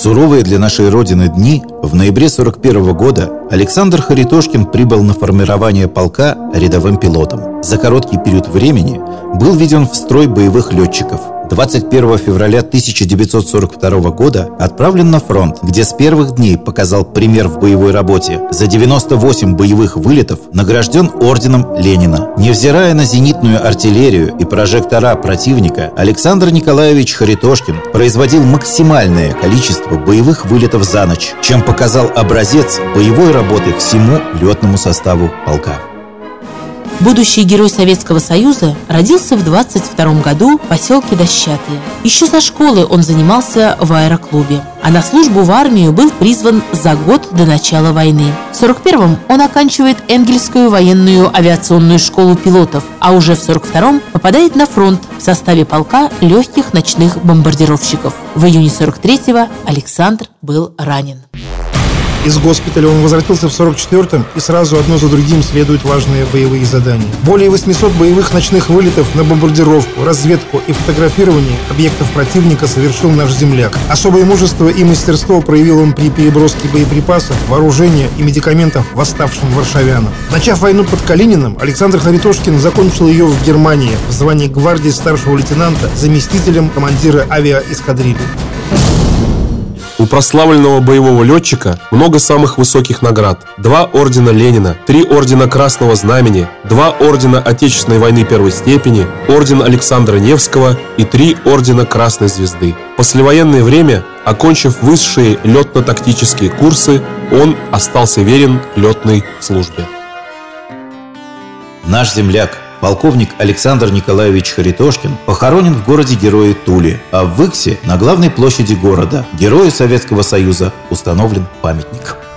суровые для нашей Родины дни, в ноябре 1941 года Александр Харитошкин прибыл на формирование полка рядовым пилотом. За короткий период времени был введен в строй боевых летчиков. 21 февраля 1942 года отправлен на фронт, где с первых дней показал пример в боевой работе. За 98 боевых вылетов награжден орденом Ленина. Невзирая на зенитную артиллерию и прожектора противника, Александр Николаевич Харитошкин производил максимальное количество боевых вылетов за ночь, чем показал образец боевой работы всему летному составу полка. Будущий герой Советского Союза родился в 22 году в поселке Дощатые. Еще со школы он занимался в аэроклубе, а на службу в армию был призван за год до начала войны. В 41-м он оканчивает Энгельсскую военную авиационную школу пилотов, а уже в 42-м попадает на фронт в составе полка легких ночных бомбардировщиков. В июне 43-го Александр был ранен. Из госпиталя он возвратился в 44-м, и сразу одно за другим следуют важные боевые задания. Более 800 боевых ночных вылетов на бомбардировку, разведку и фотографирование объектов противника совершил наш земляк. Особое мужество и мастерство проявил он при переброске боеприпасов, вооружения и медикаментов восставшим варшавянам. Начав войну под Калининым, Александр Харитошкин закончил ее в Германии в звании гвардии старшего лейтенанта, заместителем командира авиаэскадрильи. У прославленного боевого летчика много самых высоких наград. 2 ордена Ленина, 3 ордена Красного Знамени, 2 ордена Отечественной войны первой степени, орден Александра Невского и 3 ордена Красной Звезды. В послевоенное время, окончив высшие летно-тактические курсы, он остался верен летной службе. Наш земляк, полковник Александр Николаевич Харитошкин, похоронен в городе-герое Туле, а в Иксе на главной площади города, герою Советского Союза, установлен памятник.